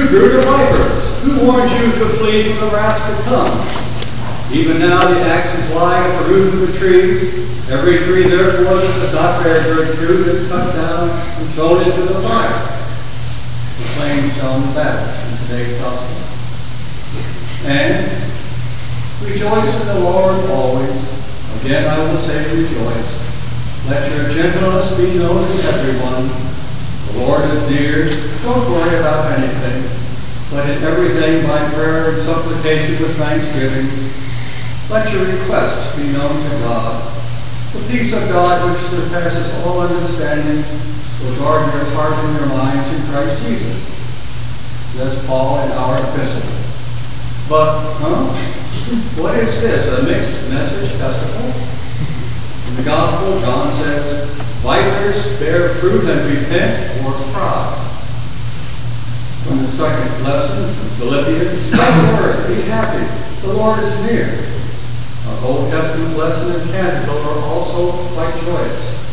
You brood of vipers, who warned you to flee from the wrath to come? Even now the axe is lying at the root of the trees. Every tree, therefore, that does not bear good fruit is cut down and thrown into the fire. Proclaims John the Baptist in today's gospel. And rejoice in the Lord always. Again I will say rejoice. Let your gentleness be known to everyone. The Lord is near. Don't worry about anything, but in everything by prayer and supplication with thanksgiving, let your requests be known to God. The peace of God which surpasses all understanding will guard your heart and your minds in Christ Jesus. Says Paul in our epistle. But, what is this? A mixed message festival? In the gospel, John says, vipers bear fruit and repent or fry. From the second lesson from Philippians, don't worry, be happy. The Lord is near. Our Old Testament lesson and canticle are also quite joyous.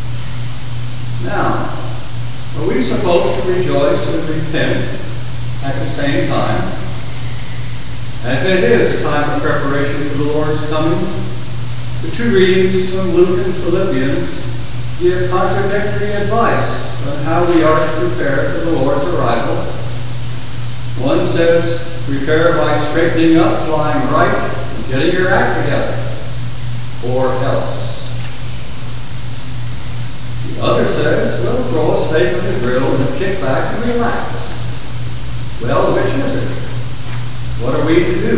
Now, are we supposed to rejoice and repent at the same time? Advent is a time of preparation for the Lord's coming. The two readings from Luke and Philippians give contradictory advice on how we are to prepare for the Lord's arrival. One says, prepare by straightening up, flying right, and getting your act together, or else. The other says, well, throw a steak on the grill and kick back and relax. Well, which is it? What are we to do?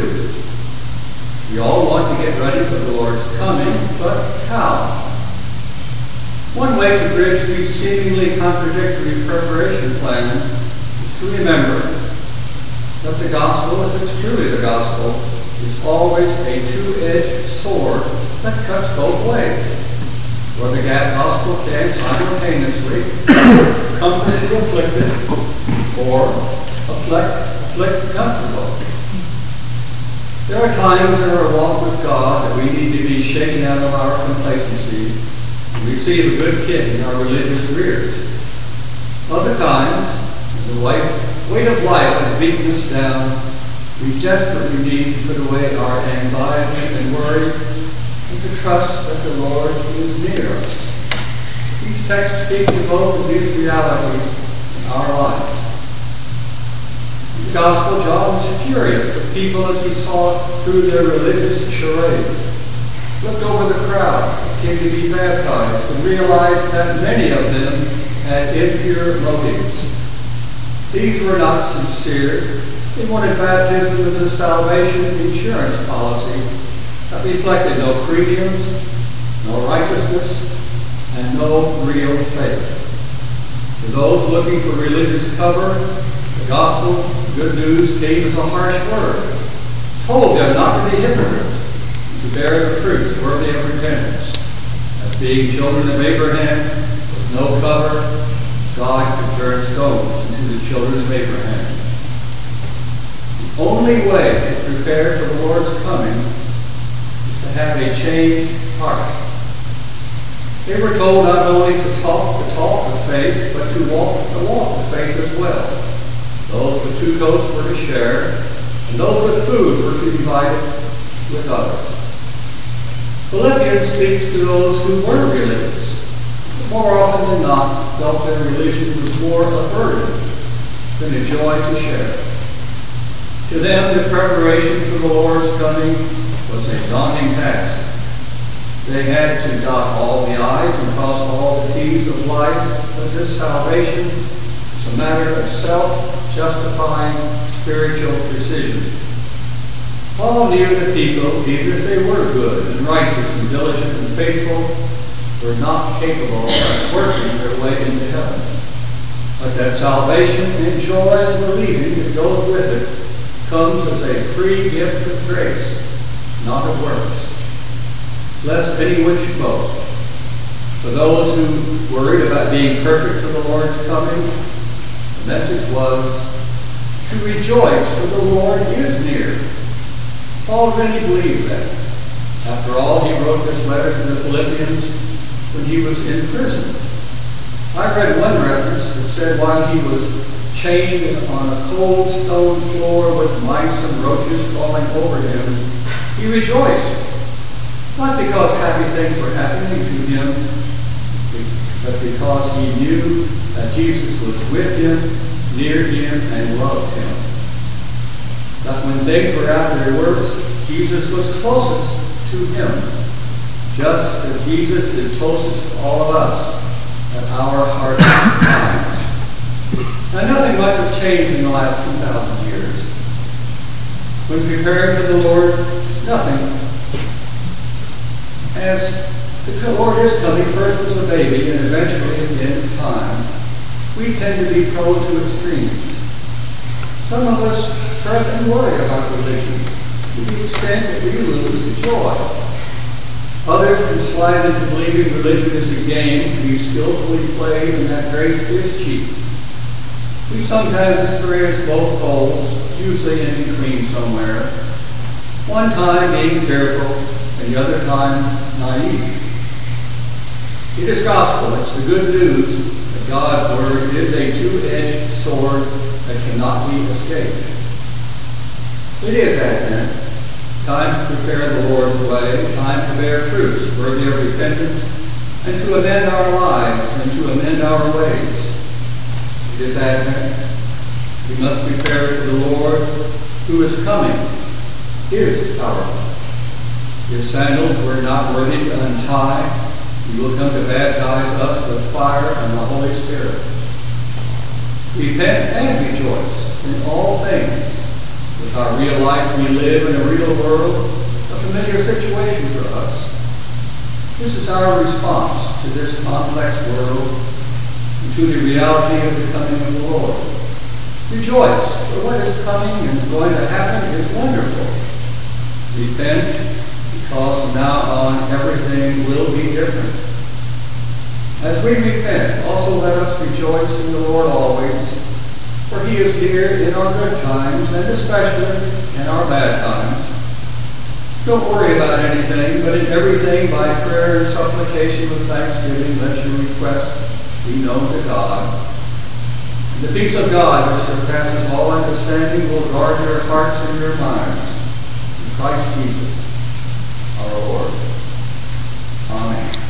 We all want to get ready for the Lord's coming, but how? One way to bridge these seemingly contradictory preparation plans is to remember that the gospel, if it's truly the gospel, is always a two-edged sword that cuts both ways. Where the gospel can simultaneously comfort the afflicted or afflict the comfortable. There are times in our walk with God that we need to be shaken out of our complacency and receive a good kick in our religious rears. Other times, when the weight of life has beaten us down, we desperately need to put away our anxiety and worry and to trust that the Lord is near us. These texts speak to both of these realities in our lives. In the Gospel, John was furious with people as he saw through their religious charades. Looked over the crowd that came to be baptized and realized that many of them had impure motives. These were not sincere. They wanted baptism as a salvation insurance policy that reflected no premiums, no righteousness, and no real faith. For those looking for religious cover, the gospel, good news, came as a harsh word. Told them not to be hypocrites, and to bear the fruits worthy of repentance. As being children of Abraham, with no cover, God could turn stones into the children of Abraham. The only way to prepare for the Lord's coming is to have a changed heart. They were told not only to talk the talk of faith, but to walk the walk of faith as well. Those with two coats were to share, and those with food were to divide it with others. Philippians speaks to those who were religious, but more often than not felt their religion was more a burden than a joy to share. To them, the preparation for the Lord's coming was a daunting task. They had to dot all the I's and cross all the T's of life, as this salvation is a matter of self-justifying spiritual precision. Paul knew that people, even if they were good and righteous and diligent and faithful, were not capable of working their way into heaven. But that salvation and joy and believing that goes with it comes as a free gift of grace, not of works. Lest any one should boast. For those who worried about being perfect for the Lord's coming, the message was to rejoice, for the Lord is near. Paul really believed that. After all, he wrote this letter to the Philippians when he was in prison. I read one reference that said while he was chained on a cold stone floor with mice and roaches crawling over him, he rejoiced, not because happy things were happening to him, but because he knew that Jesus was with him, near him, and loved him. That when things were at their worst, Jesus was closest to him, just as Jesus is closest to all of us at our heart's times. Now, nothing much has changed in the last 2,000 years. When preparing for the Lord, nothing. As the Lord is coming, first as a baby and eventually at the end of time, we tend to be prone to extremes. Some of us fret and worry about religion to the extent that we lose the joy. Others can slide into believing religion is a game to be skillfully played and that grace is cheap. We sometimes experience both poles, usually in between somewhere. One time being fearful, and the other time naive. It is gospel, it's the good news that God's word is a two-edged sword that cannot be escaped. It is Advent, time to prepare the Lord's way, time to bear fruits worthy of repentance, and to amend our lives and to amend our ways. It is Advent. We must prepare for the Lord who is coming, is powerful. His sandals we're not worthy to untie. He will come to baptize us with fire and the Holy Spirit. Repent and rejoice in all things. With our real life, we live in a real world, a familiar situation for us. This is our response to this complex world and to the reality of the coming of the Lord. Rejoice, for what is coming and going to happen is wonderful. Repent, because from now on everything will be different. As we repent, also let us rejoice in the Lord always, for he is near in our good times, and especially in our bad times. Don't worry about anything, but in everything by prayer and supplication with thanksgiving let your request be known to God. And the peace of God, which surpasses all understanding, will guard your hearts and your minds. In Christ Jesus, our Lord. Amen.